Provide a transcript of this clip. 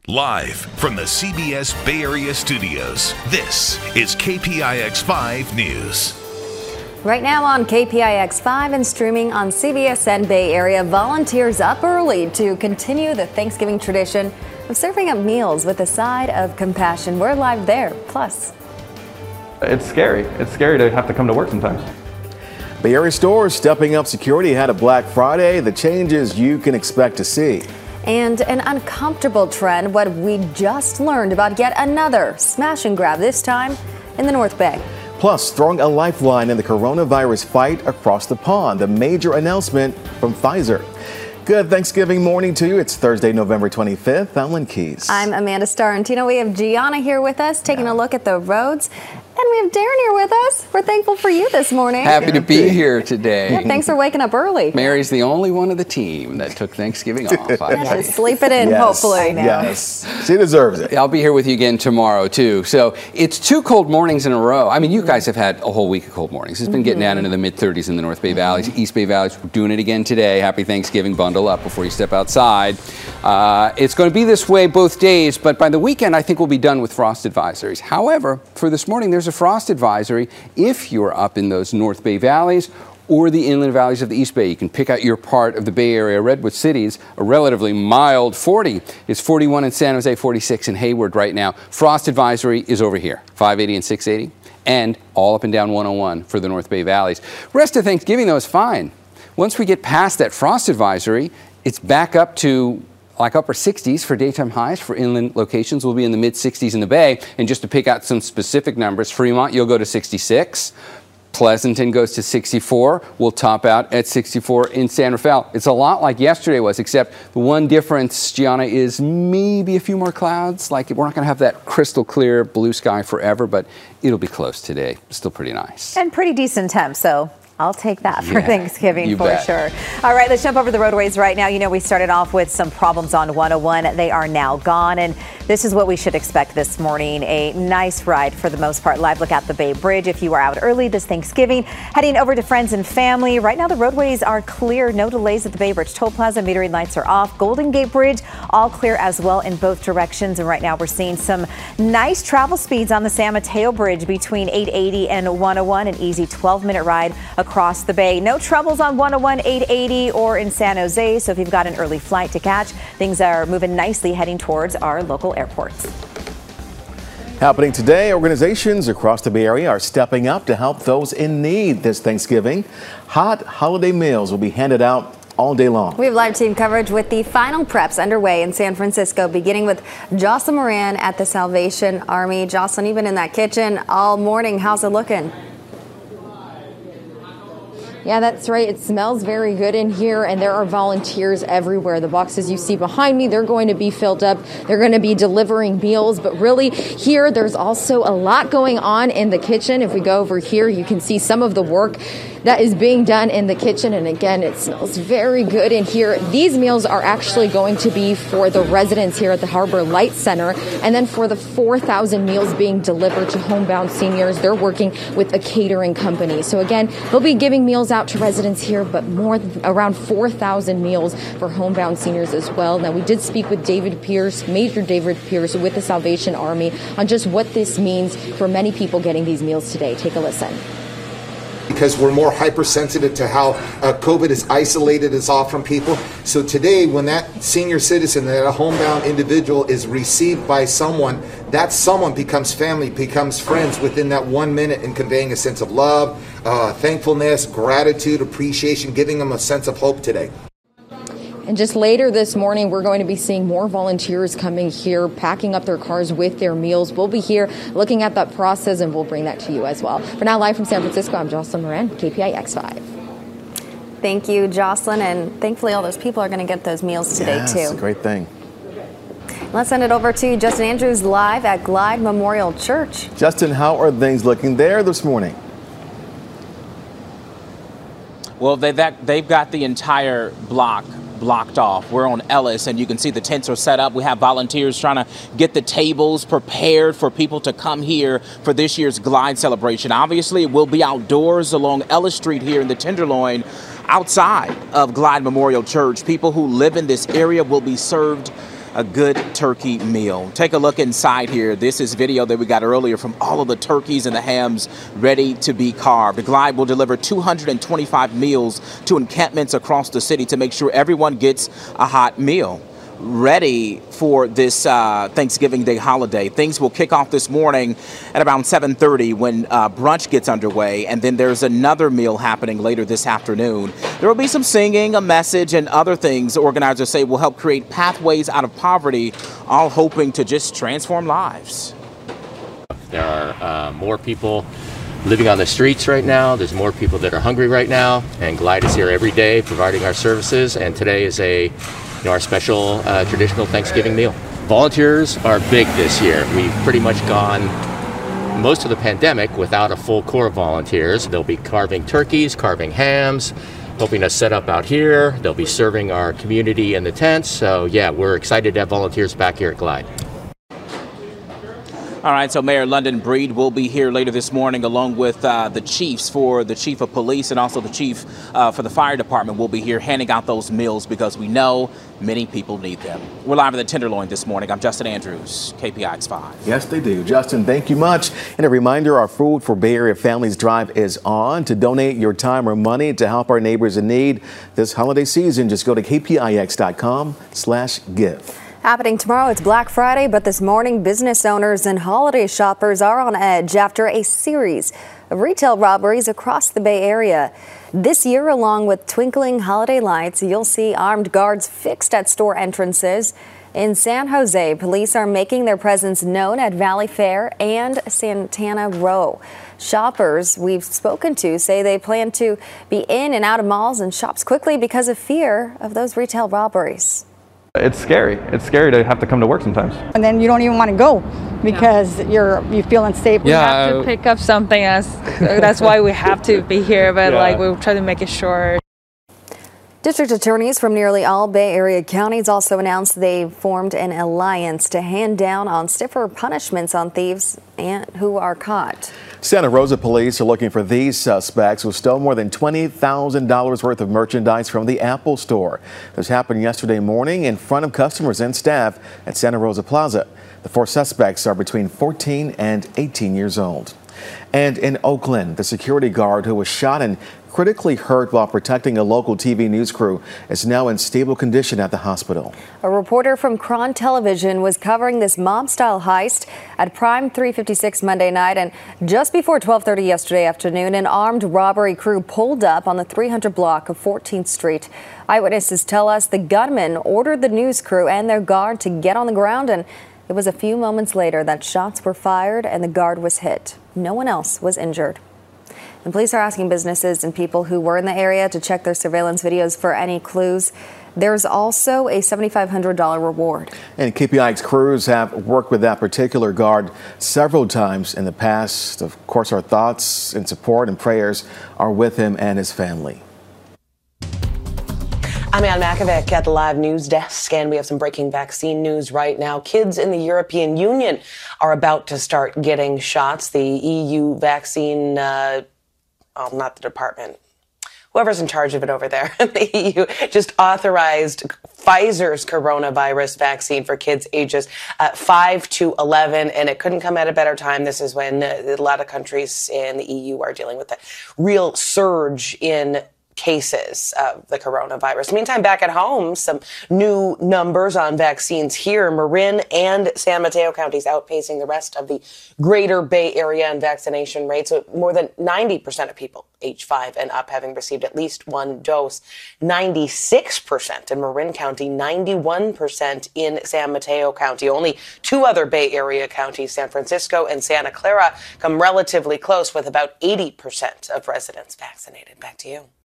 Live from the CBS Bay Area studios, this is KPIX 5 News. Right now on KPIX 5 and streaming on CBSN Bay Area, volunteers up early to continue the Thanksgiving tradition of serving up meals with a side of compassion. We're live there. Plus, it's scary. It's scary to have to come to work sometimes. Bay Area stores stepping up security ahead of Black Friday. The changes you can expect to see. And an uncomfortable trend, what we just learned about yet another smash and grab, this time in the North Bay. Plus, throwing a lifeline in the coronavirus fight across the pond. A major announcement from Pfizer. Good Thanksgiving morning to you. It's Thursday, November 25th. I'm Lynn Keys. I'm Amanda Starantino. We have Gianna here with us, taking a look at the roads. And we have Darren here with us. We're thankful for you this morning. Happy to be here today. Yeah, thanks for waking up early. Mary's the only one of the team that took Thanksgiving off. Yeah, sleep it in, hopefully. Yes, she deserves it. I'll be here with you again tomorrow, too. So it's 2 cold mornings in a row. I mean, you guys have had a whole week of cold mornings. It's been getting down into the mid-30s in the North Bay Valleys, East Bay Valleys. We're doing it again today. Happy Thanksgiving. Bundle up before you step outside. It's going to be this way both days, but by the weekend, I think we'll be done with frost advisories. However, for this morning, there's a frost advisory if you're up in those North Bay Valleys or the inland valleys of the East Bay. You can pick out your part of the Bay Area. Redwood City's a relatively mild 40. It's 41 in San Jose, 46 in Hayward right now. Frost advisory is over here, 580 and 680, and all up and down 101 for the North Bay Valleys. Rest of Thanksgiving, though, is fine. Once we get past that frost advisory, it's back up to like upper 60s for daytime highs. For inland locations, we'll be in the mid 60s in the Bay. And just to pick out some specific numbers, Fremont, you'll go to 66. Pleasanton goes to 64. We'll top out at 64 in San Rafael. It's a lot like yesterday was, except the one difference, Gianna, is maybe a few more clouds. Like, we're not going to have that crystal clear blue sky forever, but it'll be close today. Still pretty nice. And pretty decent temp, so I'll take that for Thanksgiving for bet. sure. All right, let's jump over the roadways right now. You know, we started off with some problems on 101. They are now gone, and this is what we should expect this morning. A nice ride for the most part. Live look at the Bay Bridge if you are out early this Thanksgiving. Heading over to friends and family. Right now, the roadways are clear. No delays at the Bay Bridge Toll Plaza. Metering lights are off. Golden Gate Bridge, all clear as well in both directions. And right now, we're seeing some nice travel speeds on the San Mateo Bridge between 880 and 101. An easy 12-minute ride across the Bay. No troubles on 101, 880 or in San Jose. So if you've got an early flight to catch, things are moving nicely heading towards our local airports. Happening today, organizations across the Bay Area are stepping up to help those in need this Thanksgiving. Hot holiday meals will be handed out all day long. We have live team coverage with the final preps underway in San Francisco, beginning with Jocelyn Moran at the Salvation Army. Jocelyn, you've been in that kitchen all morning. How's it looking? Yeah, that's right. It smells very good in here, and there are volunteers everywhere. The boxes you see behind me, they're going to be filled up. They're going to be delivering meals, but really here, there's also a lot going on in the kitchen. If we go over here, you can see some of the work that is being done in the kitchen, and again, it smells very good in here. These meals are actually going to be for the residents here at the Harbor Light Center, and then for the 4,000 meals being delivered to homebound seniors, they're working with a catering company. So again, they'll be giving meals out to residents here, but more around 4,000 meals for homebound seniors as well. Now, we did speak with David Pierce, Major David Pierce with the Salvation Army on just what this means for many people getting these meals today. Take a listen. Because we're more hypersensitive to how COVID has isolated us all from people. So today, when that senior citizen, that a homebound individual is received by someone, that someone becomes family, becomes friends within that 1 minute, and conveying a sense of love, thankfulness, gratitude, appreciation, giving them a sense of hope today. And just later this morning, we're going to be seeing more volunteers coming here, packing up their cars with their meals. We'll be here looking at that process, and we'll bring that to you as well. For now, live from San Francisco, I'm Jocelyn Moran, KPIX 5. Thank you, Jocelyn. And thankfully, all those people are going to get those meals today, too. It's a great thing. Let's send it over to Justin Andrews live at Glide Memorial Church. Justin, how are things looking there this morning? Well, they've got the entire block blocked off. We're on Ellis, and you can see the tents are set up. We have volunteers trying to get the tables prepared for people to come here for this year's Glide celebration. Obviously, it will be outdoors along Ellis Street here in the Tenderloin, outside of Glide Memorial Church. People who live in this area will be served a good turkey meal. Take a look inside here. This is video that we got earlier from all of the turkeys and the hams ready to be carved. Glide will deliver 225 meals to encampments across the city to make sure everyone gets a hot meal. Ready for this Thanksgiving Day holiday. Things will kick off this morning at around 7:30 when brunch gets underway, and then there's another meal happening later this afternoon. There will be some singing, a message, and other things organizers say will help create pathways out of poverty, all hoping to just transform lives. There are more people living on the streets right now. There's more people that are hungry right now, and Glide is here every day providing our services, and today is our special traditional Thanksgiving meal. Volunteers are big this year. We've pretty much gone most of the pandemic without a full core of volunteers. They'll be carving turkeys, carving hams, helping us set up out here. They'll be serving our community in the tents. So yeah, we're excited to have volunteers back here at Glide. All right, so Mayor London Breed will be here later this morning along with the chiefs. For the chief of police and also the chief for the fire department will be here handing out those meals because we know many people need them. We're live at the Tenderloin this morning. I'm Justin Andrews, KPIX5. Yes, they do. Justin, thank you much. And a reminder, our Food for Bay Area Families Drive is on. To donate your time or money to help our neighbors in need this holiday season, just go to kpix.com/give. Happening tomorrow, it's Black Friday, but this morning, business owners and holiday shoppers are on edge after a series of retail robberies across the Bay Area. This year, along with twinkling holiday lights, you'll see armed guards fixed at store entrances. In San Jose, police are making their presence known at Valley Fair and Santana Row. Shoppers we've spoken to say they plan to be in and out of malls and shops quickly because of fear of those retail robberies. It's scary. It's scary to have to come to work sometimes. And then you don't even want to go because you feel unsafe. We have to pick up something else. That's why we have to be here, but we'll try to make it short. District attorneys from nearly all Bay Area counties also announced they formed an alliance to hand down on stiffer punishments on thieves and who are caught. Santa Rosa police are looking for these suspects who stole more than $20,000 worth of merchandise from the Apple store. This happened yesterday morning in front of customers and staff at Santa Rosa Plaza. The 4 suspects are between 14 and 18 years old. And in Oakland, the security guard who was shot and critically hurt while protecting a local TV news crew is now in stable condition at the hospital. A reporter from Cron Television was covering this mob-style heist at Prime 356 Monday night, and just before 12:30 yesterday afternoon, an armed robbery crew pulled up on the 300 block of 14th Street. Eyewitnesses tell us the gunman ordered the news crew and their guard to get on the ground, and it was a few moments later that shots were fired and the guard was hit. No one else was injured. And police are asking businesses and people who were in the area to check their surveillance videos for any clues. There's also a $7,500 reward. And KPIX crews have worked with that particular guard several times in the past. Of course, our thoughts and support and prayers are with him and his family. I'm Ann Makovic at the Live News Desk, and we have some breaking vaccine news right now. Kids in the European Union are about to start getting shots. The EU vaccine, not the department, whoever's in charge of it over there, the EU just authorized Pfizer's coronavirus vaccine for kids ages 5 to 11, and it couldn't come at a better time. This is when a lot of countries in the EU are dealing with a real surge in cases of the coronavirus. Meantime, back at home, some new numbers on vaccines here. Marin and San Mateo counties outpacing the rest of the greater Bay Area in vaccination rates. So more than 90% of people age 5 and up having received at least one dose. 96% in Marin County, 91% in San Mateo County. Only 2 other Bay Area counties, San Francisco and Santa Clara, come relatively close with about 80% of residents vaccinated. Back to you.